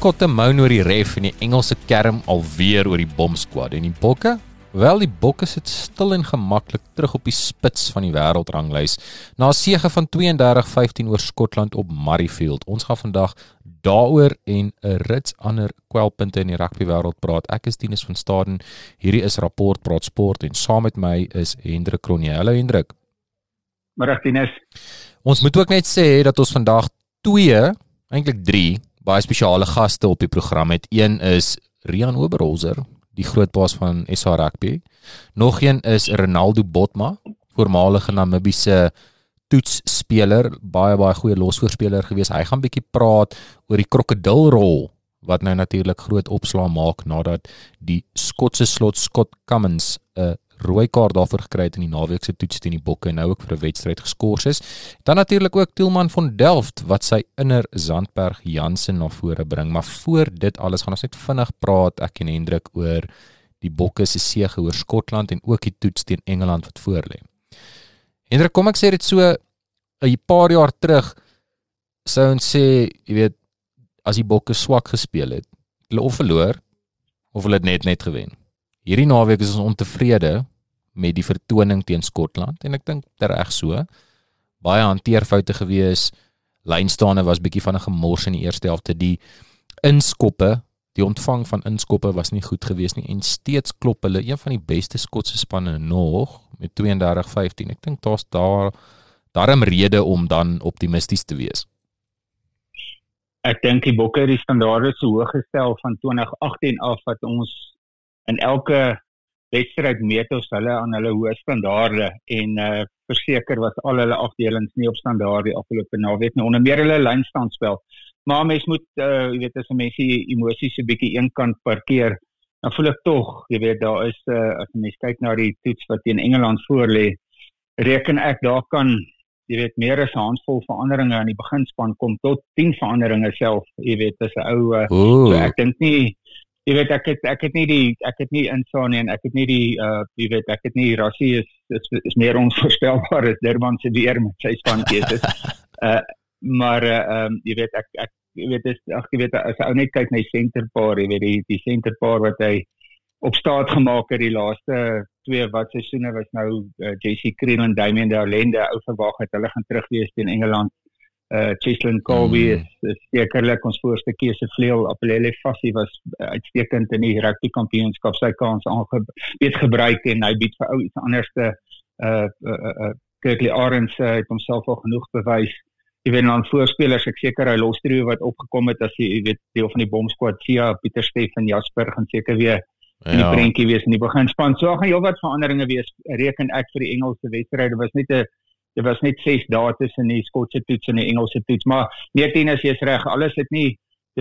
skotte moan oor die ref en die Engelse kerm alweer oor die bomsquad. En die bokke? Wel, die bokke sit stil en gemaklik terug op die spits van die wêreldranglys na 'n sege van 32-15 oor Skotland op Murrayfield. Ons gaan vandag daaroor en 'n rits ander kwelpunte in die rugbywêreld praat. Ek is Tinus van Staden. Hierdie is Rapport Praat Sport en saam met my is Hendrik Cronje. Hallo Hendrik. Middag Tinus. Ons moet ook net sê dat ons vandag 2, eintlik 3 baie spesiale gaste op die program het. Een is Rian Oberholzer, die grootbaas van SA Rugby. Nog een is Ronaldo Botma, voormalige Namibiese toetsspeler, baie goeie losvoorspeler gewees. Hy gaan bietjie praat oor die krokodilrol wat nou natuurlik groot opslaa maak nadat die Skotse slot Scott Cummins 'n rooi kaart daarvoor gekry het in die naweek se toets teen die Bokke en nou ook vir 'n wedstryd geskort is. Dan natuurlik ook Tielman van Delft wat sy inner Zandberg Jansen na vore bring. Maar voor dit alles gaan ons net vinnig praat, ek en Hendrik, oor die Bokke se sege oor Skotland en ook die toets teen Engeland wat voorlê. Hendrik, kom ek sê dit so 'n paar jaar terug sou ons sê, jy weet, as die Bokke swak gespeel het, hulle of verloor of hulle het net gewen. Hierdie naweek is ons ontevrede met die vertoning teen Skotland en ek dink reg so. Baie hanteerfoute gewees. Lynstaande was bietjie van 'n gemors in die eerste helfte. Die inskoppe, die ontvang van inskoppe was nie goed gewees nie en steeds klop hulle een van die beste Skotse spanne nog met 32-15. Ek dink daar's daarom rede om dan optimisties te wees. Ek dink die Bokke het die standaarde so hoog gestel van 2018 af dat ons in elke wedstryd meet ons hulle aan hulle hoë standaarde en verseker was al hulle afdelings nie op standaard die afgelope naweek nie, onder meer hulle lynstandspel. Maar mens moet, jy weet, as 'n mens die emosies 'n bietjie eenkant parkeer, dan voel ek tog, jy weet, daar is, as mens kyk na die toets wat teen Engeland voorlê, reken ek daar kan, jy weet, meer as 'n handvol veranderinge in die beginspan kom, tot 10 veranderinge self, jy weet, as 'n ou, so ek dink nie, jy weet, ek het nie insaan en ek het nie die, jy weet, ek het nie Rassie is meer onvoorspelbaar as Durban se weer met sy spankeuse. Maar jy weet, jy weet, as ou net kyk na die senterpaar, jy weet, die senterpaar wat hy op staat gemaak het die laaste 2 seisoene was nou JC Kriel en Damien de Allende, ou verwag het hulle gaan terug wees teen Engeland. Cheslin Colby is sekerlik ons voorste keuse vleuel. Apelele Fassie was uitstekend in die rugby kampioenskap, sy kans weet gebruik en hy bied vir ou iets anderste. Kirkley Arends het homself al genoeg bewys. Jy weet, dan voorspelers, ek seker hy lostrio wat opgekom het as jy weet deel van die bomsquad, Sia, Pieter Steffen, Jasper gaan seker weer in die prentjie wees in die beginspan. So gaan heelwat veranderinge wees, reken ek vir die Engelse wedstryd. Dit was net 6 dae tussen die Skotse toets en die Engelse toets, maar nee, Tinus, jy's reg, alles het nie,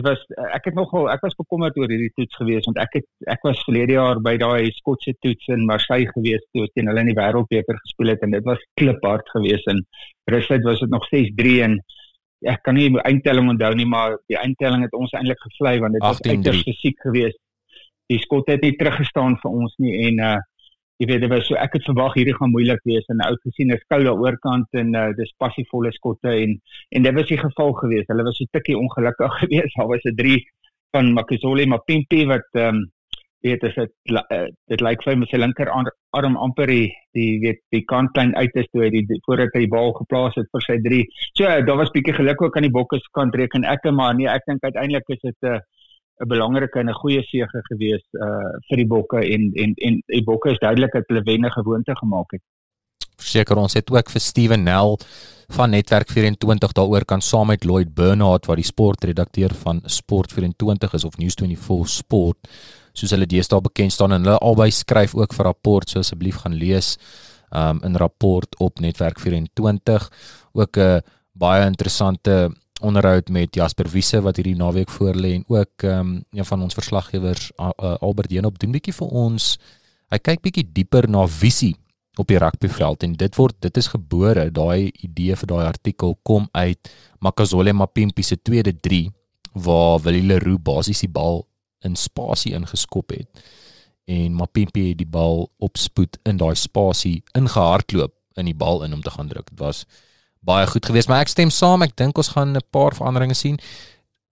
ek was bekommerd oor hierdie toets gewees, want ek was verlede jaar by daai Skotse toets in Marseille gewees, toe teen hulle in die wêreldbeker gespeel het, en dit was kliphard gewees, en rustig was dit nog 6-3, en ek kan nie die eindtelling onthou nie, maar die eindtelling het ons eintlik gevlei, want dit was uiters fisiek gewees. Die Skotte het nie teruggestaan vir ons nie, en jy weet, dit was so, ek het verwag hierdie gaan moeilik wees, en oud gesien is koud daar oorkant, en dis passievolle Skotte, en dit was die geval gewees, hulle was so tikkie ongelukkig gewees, daar was 'n 3 van Makazole Mapimpi, wat, weet, dit lyk vir my sy linker arm amper die kantlyn uit is, toe hy voordat hy die bal geplaas het vir sy 3, so, daar was bietjie geluk ook aan die Bokke se kant, reken ek, maar nee, ek dink uiteindelik is dit, 'n belangrike en 'n goeie sege gewees vir die Bokke en die Bokke is duidelik dat hulle wenne gewoonte gemaak het. Verseker, ons het ook vir Steven Nel van Netwerk 24 daaroor kan saam met Lloyd Bernard wat die sportredakteur van Sport 24 is of News24 Sport, soos hulle deesdae bekend staan en hulle albei skryf ook vir Rapport, so asseblief gaan lees in Rapport op Netwerk 24. Ook 'n baie interessante onderhoud met Jasper Wiese wat hierdie naweek voorlê en ook een van ons verslaggewers Albert Jenop doen bietjie vir ons. Hy kyk bietjie dieper na visie op die rugbyveld en dit is gebore, daai idee vir daai artikel kom uit Makazole Mapimpi se tweede 3 waar Willie Leroux basies die bal in spasie ingeskop het en Mapimpi het die bal op spoed in daai spasie ingehardloop in die bal in om te gaan druk. Dit was baie goed geweest, maar ek stem saam, ek dink ons gaan 'n paar veranderinge sien.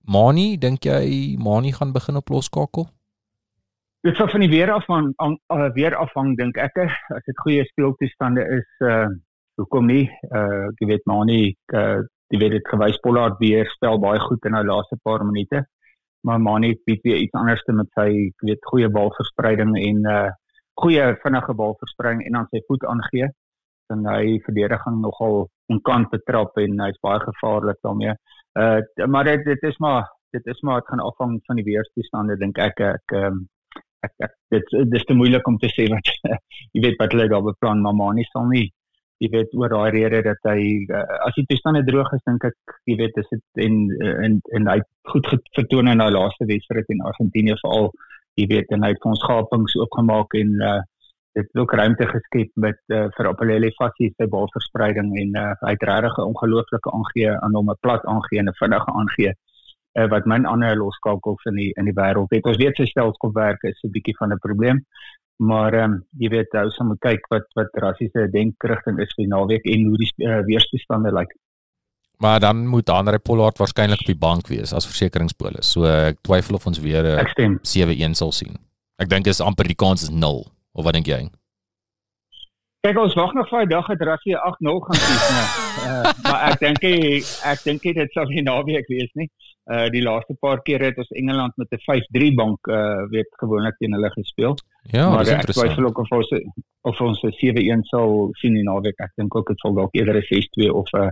Mani, dink jy Mani gaan begin op loskakel? Dit sal van die weer afhang dink ek. As dit goeie speeltoestande is, hoekom nie? Jy weet Mani, jy weet dit gewys Pollard weer spel baie goed in die laaste paar minute. Maar Mani bied weer iets anders met sy, weet, goeie balverspreiding en goeie vinnige balverspreiding en dan sy voet aangee. En hy verdediging nogal onkant betrap en hy's baie gevaarlik daarmee. Maar dit gaan afhang van die weerstoestande dink ek. Dit is te moeilik om te sê wat jy weet wat hulle daar beplan, maar Mani sal nie, jy weet oor daai rede dat hy as die toestande droog is dink ek, jy weet is dit en hy goed vertoon in daai laaste wedstryd in Argentinië veral, jy weet en hy het vir ons gapings oopgemaak en dit het ook ruimte geskep met vir Apelele Fassie sy balverspreiding en hy het regtig 'n ongelooflike aangee aan hom 'n plat aangee en 'n vinnige aangee wat min ander loskakels in die wêreld het. Ons weet sy stelskopwerk is 'n bietjie van 'n probleem, maar jy weet ou sal moet kyk wat Rassie se denkrigting is vir naweek en hoe die weerstoestande lyk. Maar dan moet Andre Pollard waarskynlik op die bank wees as versekeringspolis. So ek twyfel of ons weer 'n 7-1 sal sien. Ek dink is amper die kans is 0. Of wat dink jy? Kyk, ons wag nog vir 'n dag dat Rassie 8-0 gaan kies, maar ek dink dit sal nie naweek wees nie. Die laaste paar keer het ons Engeland met 'n 5-3 bank weet gewoonlik teen hulle gespeel. Ja, maar dis ek twyfel ook of ons 'n 7-1 sal sien die naweek. Ek dink ook dit sal dalk eerder 'n 6-2 of 'n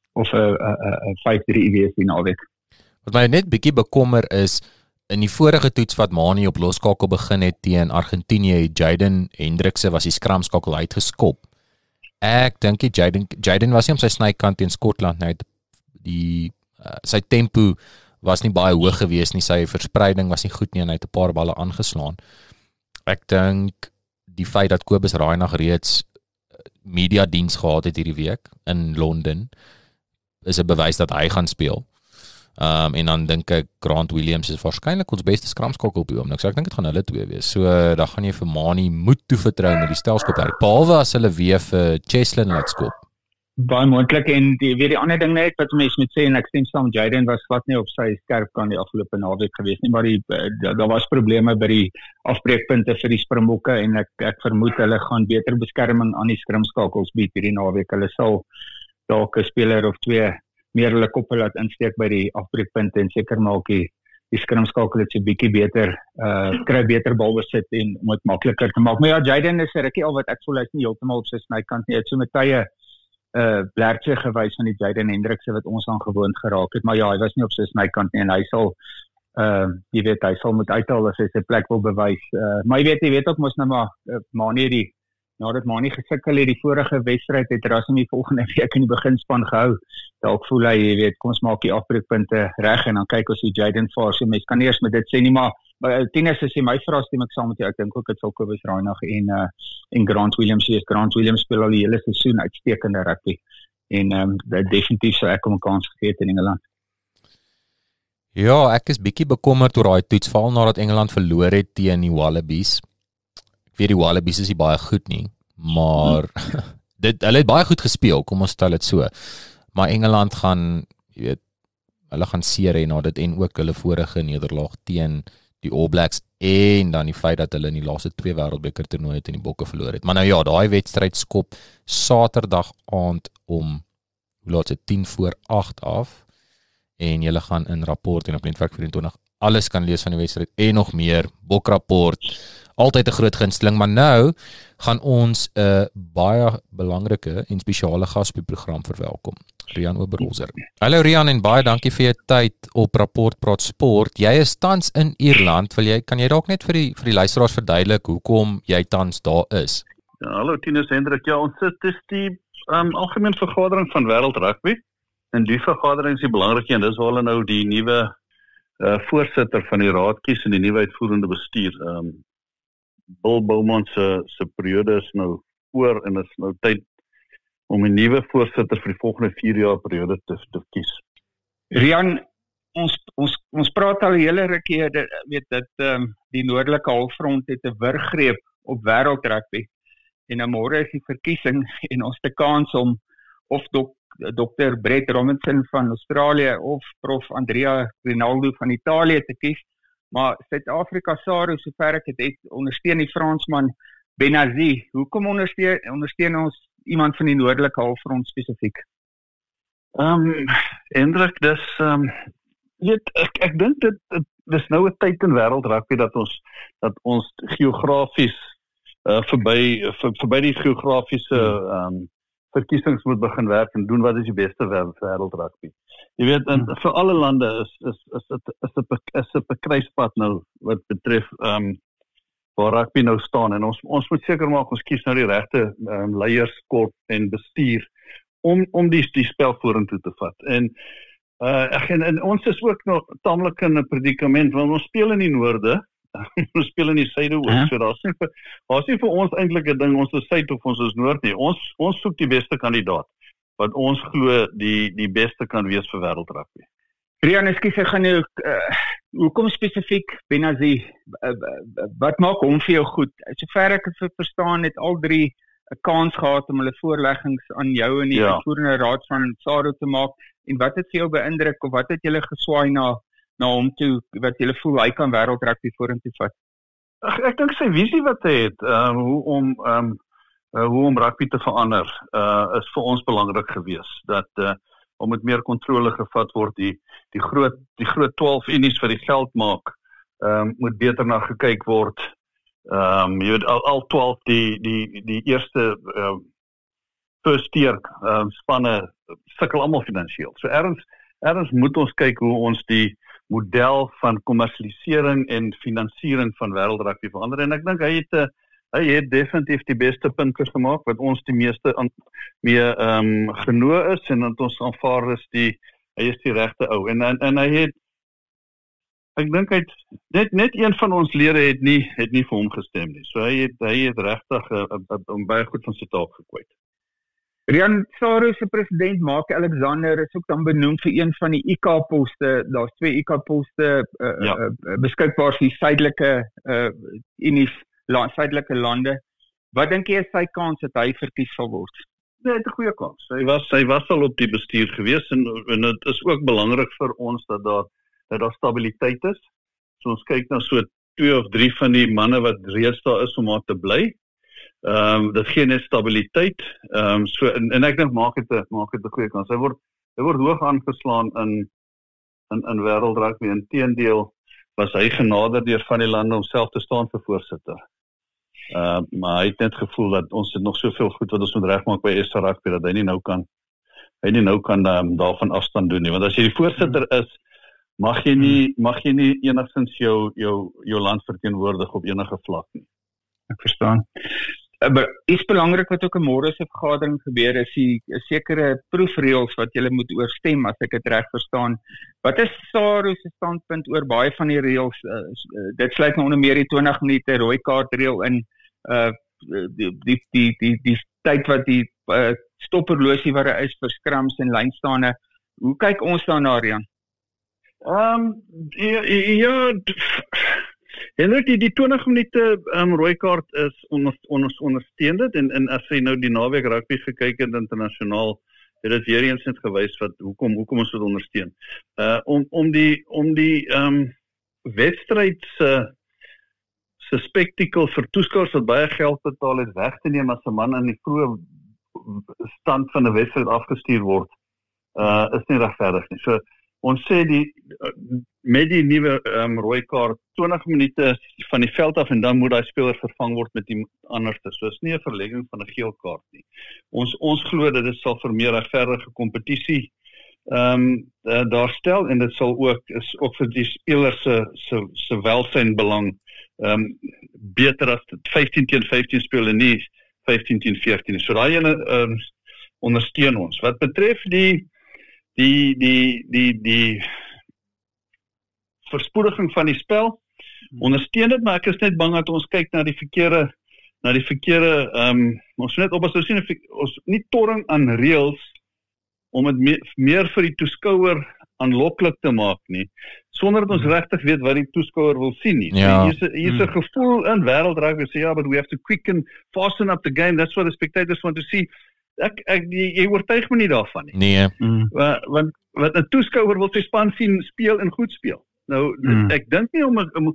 5-3 wees die naweek. Wat my net bietjie bekommer is in die vorige toets wat Mani op loskakel begin het teen Argentinië, Jayden Hendrikse was die skramskakel uitgeskop. Ek dink Jayden was nie op sy snykant teen Skotland nou. Sy tempo was nie baie hoog geweest nie, sy verspreiding was nie goed nie en hy het 'n paar balle aangeslaan. Ek dink die feit dat Kobus Reinagh reeds media diens gehad het hierdie week in Londen is 'n bewys dat hy gaan speel. En dan dink ek Grant Williams is waarskynlik ons beste skramskakel op die oomblik. So ek dink dit gaan hulle twee wees. So dan gaan jy vir Mani moet toe vertrou met die stelskopwerk. Behalwe as hulle weer vir Cheslin laat skop. Baie moontlik en die ander ding net wat mense moet sê en ek stem saam, Jayden was glad nie op sy skerp kan die afgelope naweek gewees nie, maar daar was probleme by die afbreekpunte vir die Springbokke en ek vermoed hulle gaan beter beskerming aan die skrimskakels bied hierdie naweek. Hulle sal dalk 'n speler of twee meer hulle koppe laat insteek by die afbreekpunte en seker maak die skrimskakel het 'n bietjie beter kry beter balbesit en om dit makliker te maak. Maar ja, Jayden is 'n rukkie al wat ek voel hy's nie heeltemal op sy snykant nie. Hy het so met tye blertjie gewys van die Jayden Hendrikse wat ons aan gewoond geraak het, maar ja, hy was nie op sy snykant nie en hy sal jy weet hy sal moet uithaal as hy sy plek wil bewys. Maar jy weet ook mos nou maar Mani nadat Mani gesukkel het die vorige wedstryd het Rassie die volgende week in die beginspan gehou. Dalk voel hy, jy weet, kom ons maak die afbreekpunte reg en dan kyk ons hoe Jayden vaar. So mens kan nie eers met dit sê nie, maar Tinus as jy my vra stem ek saam met jou. Ek dink ook dit sal Kobus Reinagh en Grant Williams wees. Grant Williams speel al die hele seisoen uitstekende rugby en definitief sou ek hom 'n kans gegee het in Engeland. Ja, ek is bietjie bekommerd oor daai toets veral nadat Engeland verloor het teen die Wallabies. Ek weet die Wallabies is nie baie goed nie, maar hulle het baie goed gespeel, kom ons stel dit so. Maar Engeland gaan, jy weet, hulle gaan seer hê na dit en ook hulle vorige nederlaag teen die All Blacks en dan die feit dat hulle in die laaste 2 wêreldbeker toernooie teen die Bokke verloor het. Maar nou ja, daai wedstryd skop Saterdag aand om hoe laat dit 7:50 af en julle gaan in rapport en op Netwerk 24 alles kan lees van die wedstryd en nog meer, Bokrapport, altyd 'n groot gunsteling, maar nou gaan ons 'n baie belangrike en spesiale gas op die program verwelkom, Rian Oberholzer. Hallo Rian en baie dankie vir jou tyd op Rapport Praat Sport. Jy is tans in Ierland, kan jy dalk net vir die luisteraars verduidelik hoekom jy tans daar is? Ja, hallo Tinus Hendrik, ja, ons dis die algemene vergadering van Wêreld Rugby. En die vergadering is die belangrike en dis waar hulle nou die nuwe voorsitter van die raad kies en die nuwe uitvoerende bestuur. Bill Beaumont se periode is nou oor en is nou tyd om 'n nuwe voorsitter vir die volgende 4 jaar periode te kies. Rian, ons praat al 'n hele rukkie weet dat die noordelike halfrond het 'n wurggreep op wêreld rugby. En nou môre is die verkiesing en ons het 'n kans om of Dr. Brett Robinson van Australië of Prof. Andrea Rinaldo van Italië te kies, maar Suid-Afrika SARU, sover ek het ondersteun die Fransman Benazir. Hoekom ondersteun ons iemand van die noordelike halfrond spesifiek? Hendrik, ek dink dis nou 'n tyd in wêreldrugby dat ons geografies verby die geografiese verkiesings moet begin werk en doen wat is die beste wêreldrugby. Jy weet, vir alle lande is 'n kruispunt nou wat betref waar rugby nou staan en ons moet seker maak ons kies nou die regte leierskap en bestuur om die spel vorentoe te vat. En ons is ook nog taamlik in 'n predikament want ons speel in die noorde, ons speel in die suide ook. So daar's nie vir ons eintlik 'n ding ons is suid of ons is noord nie. Ons soek die beste kandidaat wat ons glo die beste kan wees vir wêreldrugby. Rian, ekskuus, ek gaan nou hoekom spesifiek Benazir? Wat maak hom vir jou goed? Sover ek het verstaan, het al drie 'n kans gehad om hulle voorleggings aan jou en die uitvoerende raad van SARU te maak. En wat het vir jou beïndruk of wat het julle geswaai na hom toe wat julle voel hy kan wêreldrugby vorentoe vat? Ek dink sy visie wat hy het, hoe om rugby te verander, is vir ons belangrik gewees. Dat om met meer kontrole gevat word, die groot 12 unies wat die geld maak, moet beter na gekyk word. Jy weet al 12 die eerste first year spanne sukkel almal finansiëel. So ergens moet ons kyk hoe ons die model van kommersialisering en finansiering van wêreldrugby verander en ek dink hy het definitief die beste punte gemaak wat ons die meeste mee genoeg is en dat ons aanvaar is hy is die regte ou en hy het ek dink hy het net een van ons lede het nie vir hom gestem nie. So hy het regtig baie goed van sy taak gekwyt. Rian, SARU se president Mark Alexander is ook dan benoem vir een van die IK-poste. Daar's 2 IK-poste beskikbaar vir die suidelike suidelike lande. Wat dink jy is sy kans dat hy verkies sal word? Nee, hy het 'n goeie kans. Hy was al op die bestuur gewees en dit is ook belangrik vir ons dat daar stabiliteit is. So ons kyk na so 2 of 3 van die manne wat reeds daar is om daar te bly. Dit gee net stabiliteit. So en ek dink maak het 'n goeie kans. Hy word hoog aangeslaan in wêreldrugby. Inteendeel was hy genader deur van die lande om self te staan vir voorsitter. Maar hy het net gevoel dat ons het nog soveel goed wat ons moet regmaak by SA Rugby dat hy nie nou kan daarvan afstand doen nie. Want as jy die voorsitter is, mag jy nie enigstens jou land verteenwoordig op enige vlak nie. Ek verstaan. Maar iets belangrik wat ook in môre se vergadering gebeur is die sekere proefreëls wat julle moet oorstem as ek dit reg verstaan. Wat is SARU se standpunt oor baie van die reëls? Dit sluit nou onder meer die 20 minute rooi kaart reël in die tyd wat die stopperlosie wat daar is vir scrums en lynstaande. Hoe kyk ons daarna, Rian? Hendrik, die 20 minute rooi kaart is ondersteun dit en as jy nou die naweek rugby gekyk het internasionaal, het dit weer eens net gewys wat hoekom ons dit ondersteun. Om die wedstryd se spektakel vir toeskouers wat baie geld betaal het weg te neem as 'n man in die vroeë stand van 'n wedstryd afgestuur word, is nie regverdig nie. So ons sê met die nuwe rooi kaart 20 minute van die veld af en dan moet daai speler vervang word met iemand anders. So is nie 'n verlenging van 'n geel kaart nie. Ons glo dat dit sal vir meer regverdige kompetisie daarstel en dit sal ook vir die spelers se welsyn belang beter as 15 teen 15 speel en nie 15 teen 14. So daai ene ondersteun ons. Wat betref die verspoediging van die spel, ondersteun dit, maar ek is net bang dat ons kyk na die verkeerde ons net op as ons nie torring aan reëls om dit meer vir die toeskouer aanloklik te maak nie, sonder dat ons regtig weet wat die toeskouer wil sien nie. Ja. So hier's 'n gevoel in wêreldrugby sê but we have to quicken, fasten up the game. That's what the spectators want to see. jy oortuig my nie daarvan nie. Nee. Want 'n toeskouer wil sy span sien speel en goed speel. Nou, ek dink nie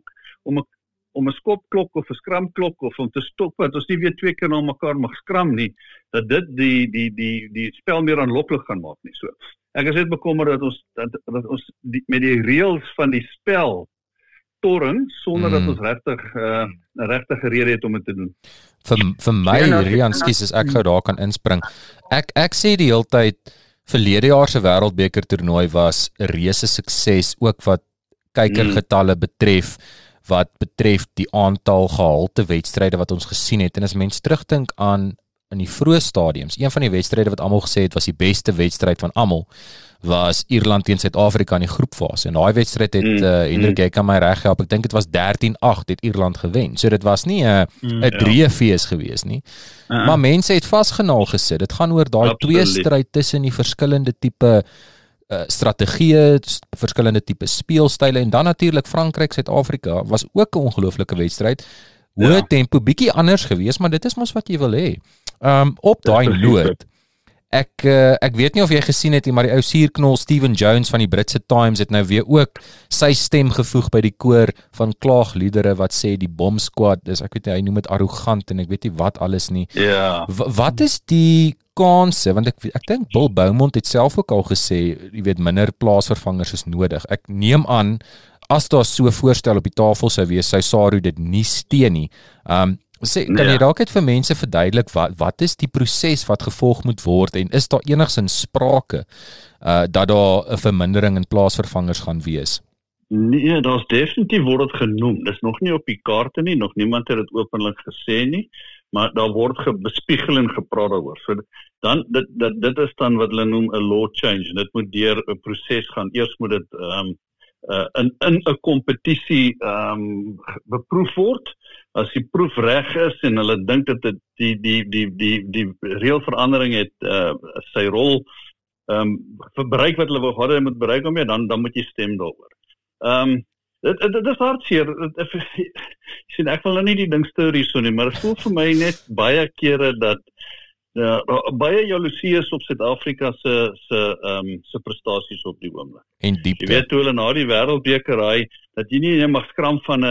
om 'n skopklok of 'n skramklok of om te stop, dat ons nie weer 2 keer na mekaar mag skram nie, dat dit die spel meer aanloklik gaan maak nie. So, ek is net bekommerd dat ons met die reëls van die spel torring, sonder dat ons regtig rede het om dit te doen. Vir my, Rian, skus as ek gou daar kan inspring. Ek sê die hele tyd, verlede jaar se wêreldbeker toernooi was 'n reuse sukses, ook wat kykergetalle betref, wat betref die aantal gehalte wedstryde wat ons gesien het. En as mens terugdink aan in die vroeë stadiums, een van die wedstryde wat almal gesê het was die beste wedstryd van almal, was Ierland teen Suid-Afrika in die groepfase. En daai wedstryd het Hendrik, jy kan my reg help, ek dink dit was 13-8 het Ierland gewen. So dit was nie 'n dreefees gewees nie. Maar mense het vasgenaal gesit. Dit gaan oor daai twee stryd tussen die verskillende tipe strategieë, verskillende tipe speelstyle, en dan natuurlik Frankryk Suid-Afrika was ook 'n ongelooflike wedstryd. Hoë tempo, bietjie anders gewees, maar dit is mos wat jy wil hê. Op daai noot, ek weet nie of jy gesien het nie, maar die ou suurknol Stephen Jones van die Britse Times het nou weer ook sy stem gevoeg by die koor van klaagliedere wat sê die Bomb Squad is, ek weet nie, hy noem dit arrogant en ek weet nie wat alles nie. Ja. Wat is die kanse, want ek dink Bill Beaumont het self ook al gesê, jy weet, minder plaasvervangers is nodig. Ek neem aan, as daar so 'n voorstel op die tafel sou wees, sou SARU dit nie steun nie. Kan jy dalk net vir mense verduidelik wat is die proses wat gevolg moet word, en is daar enigsins sprake dat daar 'n vermindering in plaasvervangers gaan wees? Nee, daar's definitief word dit genoem. Dis nog nie op die kaarte nie, nog niemand het dit openlik gesê nie, maar daar word bespiegel en gepraat daaroor. So dan dit is dan wat hulle noem 'n law change. Dit moet deur 'n proses gaan. Eers moet dit in 'n kompetisie beproef word. As die proef reg is en hulle dink dat dit die reëlverandering het sy rol bereik wat hulle wou gehad het moet bereik om, dan moet jy stem daaroor. Dit is hartseer. Ek sien ek wil nou nie die ding stoor hierso nie, maar dit voel vir my net baie kere dat baie jaloesie is op Suid-Afrika se prestasies op die oomblik. En diepte. Jy weet hoe hulle na die wêreldbeker dat jy nie mag skram van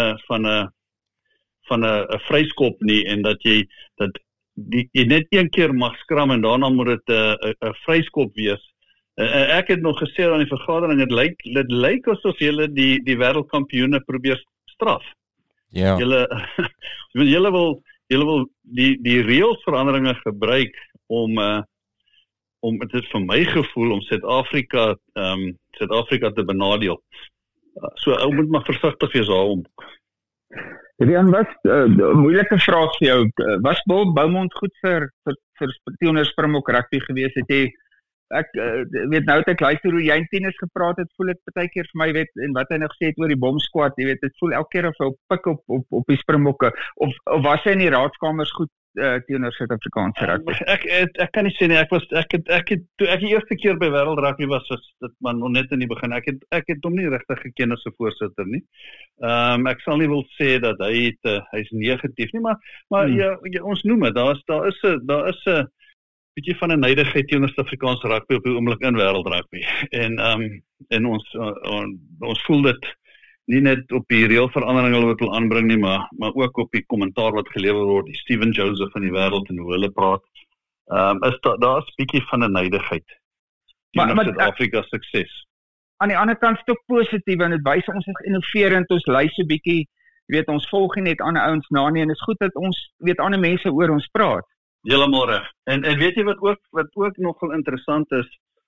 'n vryskop nie, en dat jy net een keer mag skram en daarna moet dit 'n vryskop wees. Ek het nog gesê aan die vergadering, dit lyk asof julle die wêreldkampioene probeer straf. Ja. Julle wil die reëlsveranderinge gebruik om dit is vir my gevoel om Suid-Afrika te benadeel. So ou moet maar versigtig wees daarom. Rian, was 'n moeilike vraag vir jou. Was Bill Beaumont goed vir teenoor Springbok rugby gewees? Het jy ek weet nou dat ek luister hoe jy in tennis gepraat het, voel dit baie keer vir my weet en wat hy nou gesê het oor die Bomb Squad, jy weet, dit voel elke keer of hy pik op die Springbokke of was hy in die raadskamers goed teenoor Suid-Afrikaanse rugby? Ek kan nie sê nie, ek toe ek die eerste keer by wêreld rugby was dit maar nog net in die begin. Ek het hom nie regtig geken as 'n voorsitter nie. Ek sal nie wil sê dat hy's negatief nie, maar ja, ons noem dit, daar is 'n bietjie van 'n neidigheid teenoor Suid-Afrikaanse rugby op die oomblik in wêreld rugby. En ons voel dit nie net op die reëlverandering wat wil aanbring nie, maar ook op die kommentaar wat gelewer word, die Stephen Joseph van die wêreld en hoe hulle praat. Daar's 'n bietjie van 'n neidigheid teenoor Suid-Afrika sukses. Aan die ander kant is dit ook positief, en dit wys ons is innoverend, ons lei so bietjie, jy weet, ons volg nie net ander ouens na nie, en dit is goed dat ons weet ander mense oor ons praat. Heeltemal reg. En weet jy wat ook nogal interessant is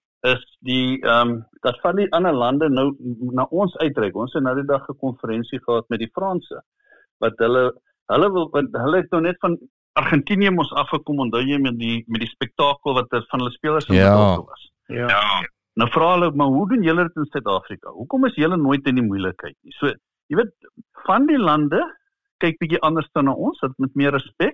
dat van die ander lande nou na ons uitreik. Ons het nou die dag 'n konferensie gehad met die Franse, wat hulle het nou net van Argentinië mos afgekom, onthou jy met die spektakel wat van hulle spelers in betrokke was. Ja. Nou vra hulle, maar hoe doen julle dit in Suid-Afrika? Hoekom is julle nooit in die moeilikheid nie? So, jy weet, van die lande kyk bietjie anders dan na ons, dit met meer respek.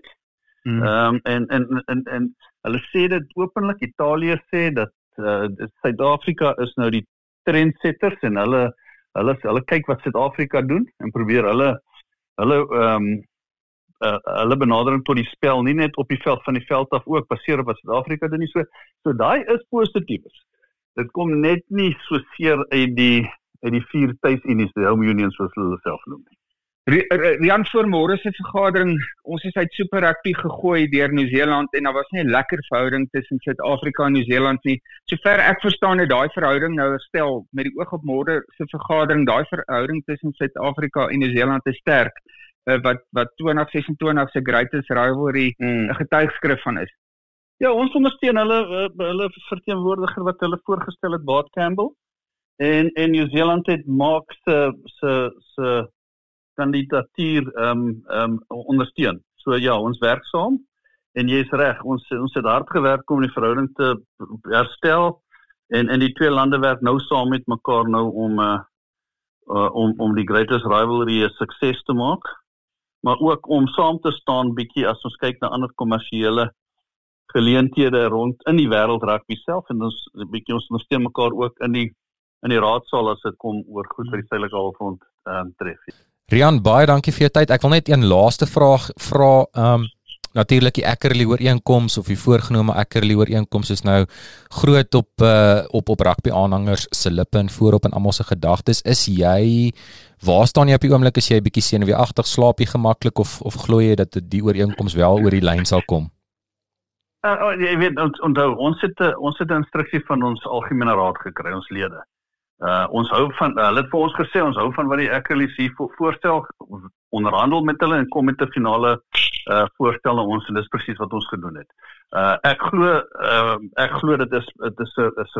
En hulle sê dit openlik. Italië sê dat Suid-Afrika is nou die trendsetters en hulle kyk wat Suid-Afrika doen en probeer hulle hulle benadering tot die spel nie net op die veld van die veld af ook baseer op wat Suid-Afrika doen nie. So daai is positief. Dit kom net nie so seer uit die 4 tuisunies, die home unions soos hulle self noem nie. Rian, voor môre se vergadering, ons is uit Super Rugby gegooi deur Nieu-Seeland en daar was nie 'n lekker verhouding tussen Suid-Afrika en Nieu-Seeland nie. Sover ek verstaan het daai verhouding nou herstel met die oog op môre se vergadering, daai verhouding tussen Suid-Afrika en Nieu-Seeland is sterk. Wat 2026 se greatest rivalry 'n getuigskrif van is. Ja, ons ondersteun hulle verteenwoordiger wat hulle voorgestel het, Bart Campbell. En Nieu-Seeland het Mark se kandidatuur ondersteun. So ja, ons werk saam en jy is reg, ons het hard gewerk om die verhouding te herstel en die twee lande werk nou saam met mekaar nou om die greatest rivalry 'n sukses te maak, maar ook om saam te staan bietjie as ons kyk na ander kommersiële geleenthede rond in die wêreld rugby self en ons ondersteun mekaar ook in die raadsaal as dit kom oor goed vir die suidelike halfrond tref. Rian, baie dankie vir jou tyd. Ek wil net een laaste vraag vra. Natuurlik die Eckerley ooreenkoms of die voorgenome Eckerley ooreenkoms is nou groot op rugby aanhangers se lippe en voorop in almal se gedagtes. Waar staan jy op die oomblik? Is jy 'n bietjie senuweeagtig, slaap jy gemaklik of glo jy dat die ooreenkoms wel oor die lyn sal kom? Jy weet, onthou, ons het 'n instruksie van ons algemene raad gekry, ons lede. Ons hou van, hulle het vir ons gesê, ons hou van wat die Eckerley hier voorstel, onderhandel met hulle en kom met 'n finale voorstel na ons en dis presies wat ons gedoen het. Ek glo dit is 'n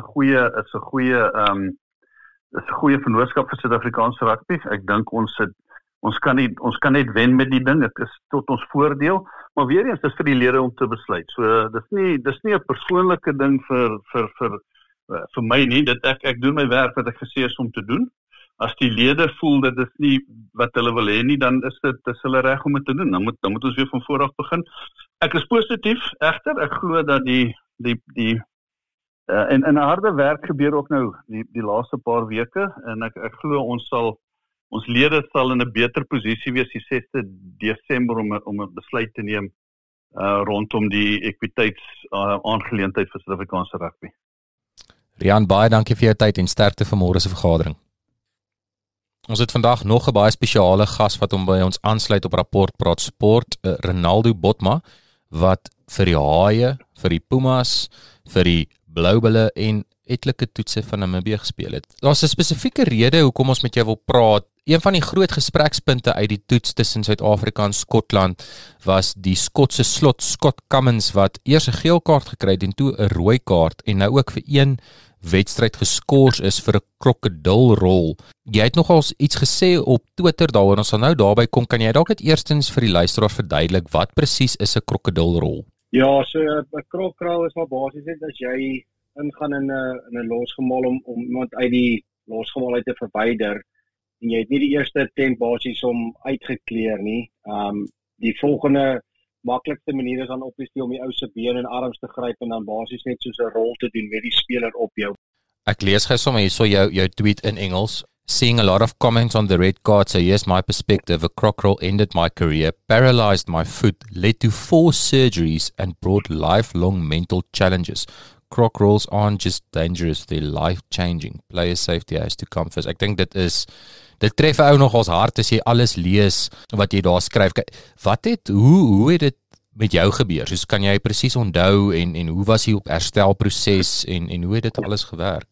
goeie vennootskap vir Suid-Afrikaanse rugby. Ek dink ons kan net wen met die ding. Dit is tot ons voordeel, maar weer eens dis vir die lede om te besluit. So dis nie 'n persoonlike ding vir my nie, dat ek doen my werk wat ek gesê is om te doen. As die lede voel dat dit nie wat hulle wil hê nie, dan is hulle reg om dit te doen. Dan moet ons weer van voor af begin. Ek is positief, egter, ek glo dat en 'n harde werk gebeur ook nou die laaste paar weke en ek glo ons lede sal in 'n beter posisie wees die 6de Desember om 'n besluit te neem rondom die ekwiteitsaangeleentheid vir Suid-Afrikaanse rugby. Rian, baie dankie vir jou tyd en sterkte vir môre se vergadering. Ons het vandag nog 'n baie spesiale gas wat hom by ons aansluit op Rapport Praat Sport, Ronaldo Botma, wat vir die Haie, vir die Pumas, vir die Bloubulle en etlike toetse van Namibië gespeel het. Daar's 'n spesifieke rede hoekom ons met jou wil praat. Een van die groot gesprekspunte uit die toets tussen Suid-Afrika en Skotland was die Skotse slot Scott Cummins wat eers 'n geel kaart gekry het en toe 'n rooi kaart en nou ook vir een wedstryd geskort is vir 'n krokodilrol. Jy het nogals iets gesê op Twitter daaroor, ons sal nou daarby kom. Kan jy dalk net eerstens vir die luisteraar verduidelik wat presies is 'n krokodilrol? Ja, so 'n krokkraal is maar basies net as jy ingaan in 'n losgemaal om iemand uit die losgemaal uit te verwyder en jy het nie die eerste attempt basies om uitgekleer nie. Die volgende maklikste manier is dan obviously om die ou se been en arms te gryp en dan basies net soos 'n rol te doen met die speler op jou. Ek lees gou sommer hierso jou tweet in Engels. Seeing a lot of comments on the red card, so here's my perspective. A croc roll ended my career, paralyzed my foot, led to 4 surgeries and brought lifelong mental challenges. Croc rolls aren't just dangerous, they're life-changing. Player safety has to come first. Ek dink dit tref ou nog ons hart as jy alles lees wat jy daar skryf. Hoe het dit met jou gebeur? Soos kan jy presies onthou en hoe was jy op herstelproses en hoe het dit alles gewerk?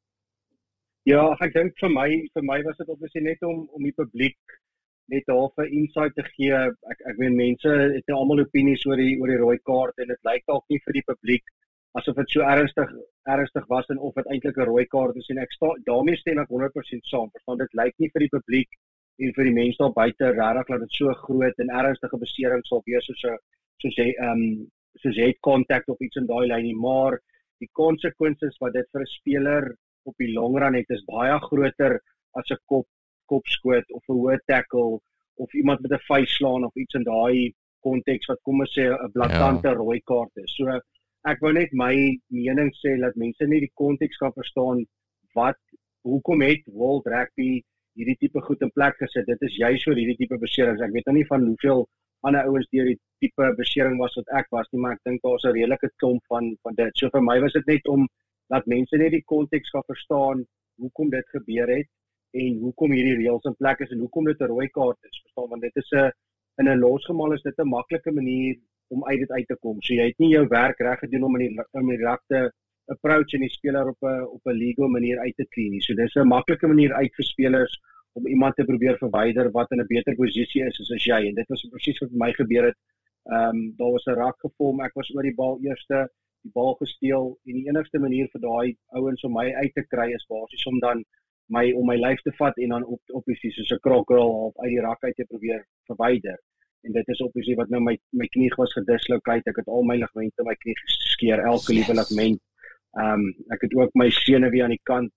Ja, ek dink vir my was dit obviously net om die publiek net half 'n insight te gee. Ek weet mense het nou almal opinies oor die rooi kaart en dit lyk dalk nie vir die publiek asof dit so ernstig was en of dit eintlik 'n rooi kaart is en daarmee stem ek 100% saam. Want dit lyk nie vir die publiek en vir die mense daar buite regtig dat dit so groot en ernstige besering sal wees soos head contact of iets in daai lyn nie, maar die konsekwensies wat dit vir 'n speler op die long run het is baie groter as 'n kopskoot of 'n hoë tackle of iemand met 'n vuis slaan of iets in daai konteks wat kom ons sê 'n blaatante rooi kaart is. So ek wou net my mening sê dat mense nie die konteks kan verstaan hoekom het World Rugby hierdie tipe goed in plek gesit. Dit is juist vir hierdie tipe beserings. Ek weet nou nie van hoeveel ander ouens deur die tipe besering was wat ek was nie, maar ek dink daar's 'n redelike klomp van dit. So vir my was dit net om dat mense net die konteks kan verstaan hoekom dit gebeur het en hoekom hierdie reëls in plek is en hoekom dit 'n rooi kaart is, verstaan, want dit is in 'n losgemaal is dit 'n maklike manier om uit dit uit te kom. So jy het nie jou werk reg gedoen om in die rak te approach en die speler op 'n legal manier uit te clean nie. So dis 'n maklike manier uit vir spelers om iemand te probeer verwyder wat in 'n beter posisie is as jy, en dit was presies wat vir my gebeur het. Daar was 'n rak gevorm, ek was oor die bal eerste, die bal gesteel, en die enigste manier vir daai ouens om my uit te kry is basies om dan om my lyf te vat en dan op die soos 'n krokodil uit die rak uit te probeer verwyder. En dit is obviously wat nou my knie was gedislocate, ek het al my ligamente my knie geskeer, elke liewe ligament. Ek het ook my senuwee aan die kant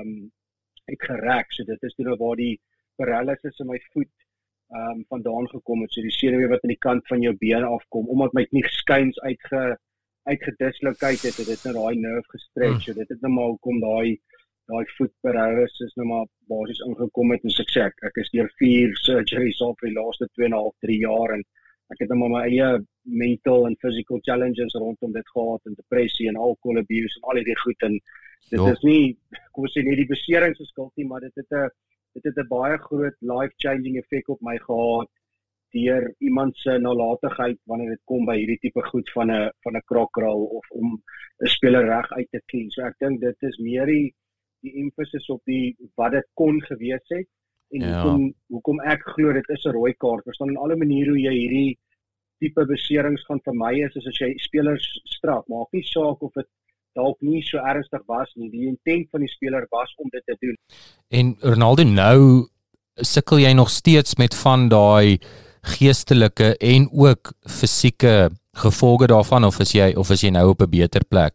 gerek, so dit is toe waar die paralysis in my voet vandaan gekom het, so die senuwee wat aan die kant van jou been afkom, omdat my knie skuins uitgedislocate het dit nou daai nerve gestretch, so dit het nou maar hoekom daai voet paralysis nou maar basies ingekom het, en so ek is deur 4 surgeries al vir die laaste 2,5-3 jaar, en ek het nou maar my eie mental en physical challenges rondom dit gehad, en depressie en alcohol abuse en al die goed, en dit is nie, kom ons sê nie die besering se skuld nie, maar dit het 'n baie groot life-changing effek op my gehad deur iemand se nalatigheid wanneer dit kom by hierdie tipe goed van 'n krokrol of om 'n speler reg uit te clean. So ek dink dit is meer die emphasis op wat dit kon gewees het en hoekom ek glo dit is 'n rooi kaart. Verstaan, in alle maniere hoe jy hierdie tipe beserings gaan vermy is as jy spelers straf. Maak nie saak of dit dalk nie so ernstig was nie. Die intent van die speler was om dit te doen. En Ronaldo, nou sukkel jy nog steeds met van daai geestelike en ook fisieke gevolge daarvan, of is jy nou op 'n beter plek?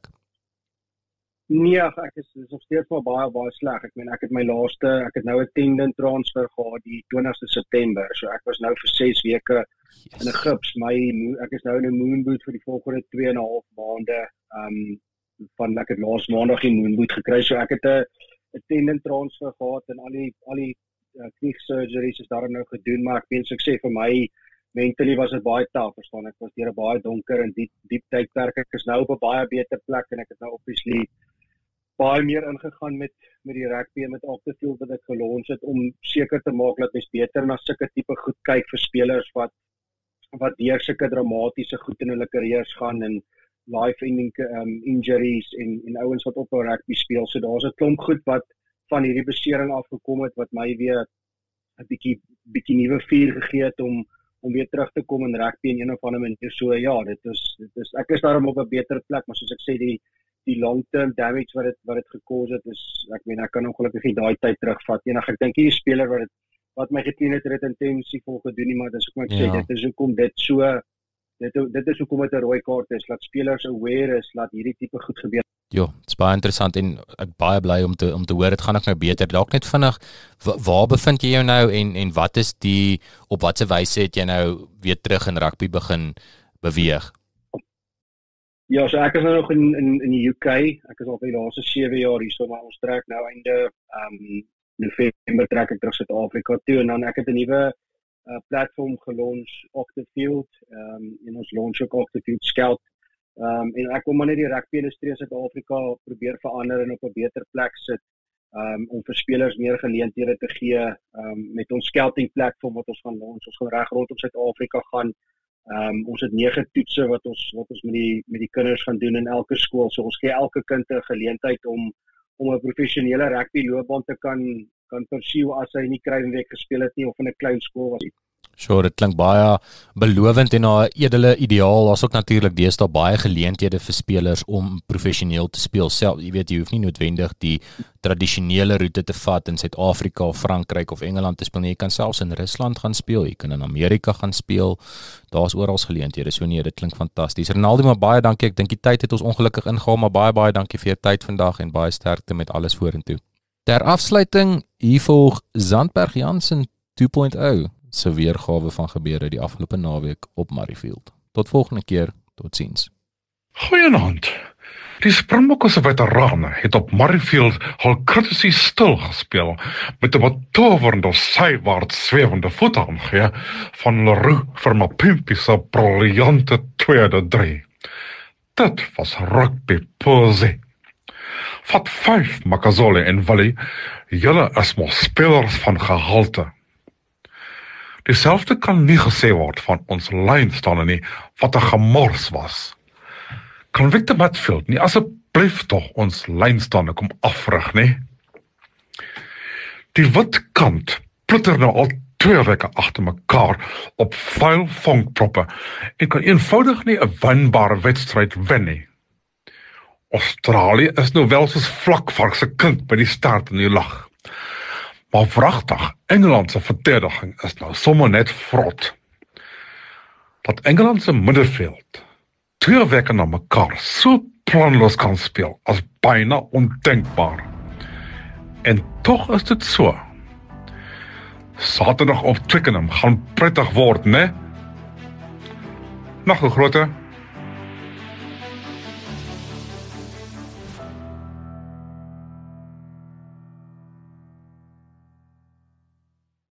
Nee, ek is nog steeds maar baie sleg. Ek meen ek het nou 'n tendon transfer gehad die 20ste September. So ek was nou vir 6 weke in 'n gips. Ek is nou in 'n moon boot vir die volgende 2,5 maande. Ek het laas maandag die moon boot gekry. So ek het 'n tendon transfer gehad en al die knie surgeries is daar nou gedoen, maar ek meen so ek sê vir my mentally was dit baie taaf, verstaan. Ek was deur 'n baie donker en diep tydperk. Ek is nou op 'n baie beter plek en ek het nou obviously baie meer ingegaan met die rugby en met Octafield wat ek gelons het om seker te maak dat mens beter na sulke tipe goed kyk vir spelers wat deur sulke dramatiese goed in hulle karrières gaan en life-ending injuries en ouens wat op 'n rugby speel. So daar's 'n klomp goed wat van hierdie besering afgekom het wat my weer 'n bietjie nuwe vuur gegee het om weer terug te kom in rugby in een of ander manier. So ja, dit is ek is daarom op 'n beter plek, maar soos ek sê die long-term damage wat dit gekos het is, ek kan ongelukkig nie daai tyd terugvat nie. Ek dink die speler wat my getien het dit intensievol gedoen nie, maar dis hoekom ek sê dit is hoekom dit is hoekom dit 'n rooi kaart is, laat spelers aware is, laat hierdie tipe goed gebeur. Ja, dit's baie interessant en ek baie bly om te hoor dit gaan ook nou beter. Dalk net vinnig, waar bevind jy jou nou en wat is op watter wyse het jy nou weer terug in rugby begin beweeg? Ja, so ek is nou nog in die UK. Ek is al vir die laaste 7 jaar hier, so maar ons trek nou einde November trek ek terug Suid-Afrika toe, en dan ek het 'n nuwe platform gelons, Octafield, en ons launch ook Octafield Scout. En ek wil maar net die rugby industrie in Suid-Afrika probeer verander en op 'n beter plek sit, om vir spelers meer geleenthede te gee, met ons scouting platform wat ons gaan launch. Ons gaan reg rondom Suid-Afrika gaan. Ons het 9 toetse wat ons met die kinders gaan doen in elke skool. So ons gee elke kind 'n geleentheid om 'n professionele rugby loopbaan te kan pursue as hy nie Kruiwenwyk gespeel het nie of in 'n klein skool was. Sure, dit klink baie belovend en 'n edele ideaal. Daar's ook natuurlik deesdae baie geleenthede vir spelers om professioneel te speel. Self, jy weet, jy hoef nie noodwendig die tradisionele roete te vat in Suid-Afrika of Frankryk of Engeland te speel nie. Jy kan selfs in Rusland gaan speel, jy kan in Amerika gaan speel. Daar's oral geleenthede. So nee, dit klink fantasties. Ronaldo, maar baie dankie. Ek dink die tyd het ons ongelukkig ingehaal, maar baie dankie vir jou tyd vandag en baie sterkte met alles vorentoe. Ter afsluiting, hier volg Zandberg Jansen 2.0 se weergawe van gebeure die afgelope naweek op Murrayfield. Tot volgende keer, totsiens. Goeienaand. Die Springbokke se veterane het op Murrayfield hul kritisie stil gespeel met 'n betowerende sywaarts swewende voetaangee van Leroux vir Mapimpi se briljante tweede drie. Dit was rugby poesie. Vat 5 Makazole en Willie, julle is mos spelers van gehalte. Dieselfde kan nie gesê word van ons lynstande nie, wat 'n gemors was. Kan Victor Matfield nie asseblief tog ons lynstande kom afrig nie? Die wit kant ploeter nou al 2 weke agter mekaar op vuil vonkproppe en kan eenvoudig nie 'n wenbare wedstryd wen nie. Australië is nou wel soos vlakvark se kind by die start in die lag. Maar wragtig, Engeland se verdediging is nou sommer net vrot. Dat Engeland se middelveld 2 weke na mekaar so planloos kan speel as byna ondenkbaar. En tog is dit so. Saterdag op Twickenham gaan prettig word, né? Nog 'n groete.